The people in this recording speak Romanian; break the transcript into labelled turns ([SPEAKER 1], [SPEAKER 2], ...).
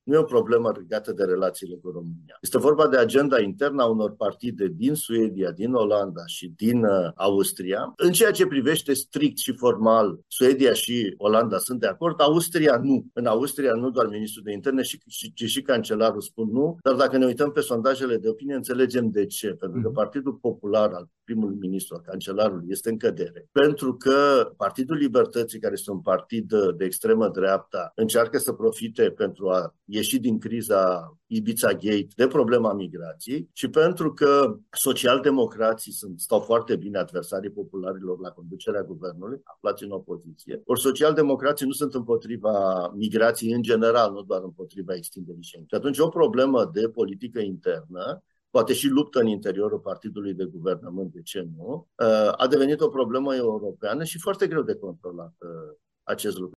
[SPEAKER 1] Nu e o problemă legată de relațiile cu România. Este vorba de agenda internă a unor partide din Suedia, din Olanda și din Austria. În ceea ce privește strict și formal, Suedia și Olanda sunt de acord, Austria nu. În Austria nu doar ministrul de interne, ci și cancelarul spun nu, dar dacă ne uităm pe sondajele de opinie, înțelegem de ce. Pentru că Partidul Popular al primului ministru, al cancelarului, este în cădere. Pentru că Partidul Libertății, care este un partid de extremă dreapta, încearcă să profite pentru a ieși din criza Ibiza Gate de problema migrației și pentru că socialdemocrații stau foarte bine, adversarii popularilor la conducerea guvernului, aflați în opoziție. Ori socialdemocrații nu sunt împotriva migrației în general, nu doar împotriva extinderii Schengen. Și atunci o problemă de politică internă, poate și luptă în interiorul partidului de guvernământ, de ce nu, a devenit o problemă europeană și foarte greu de controlat acest lucru.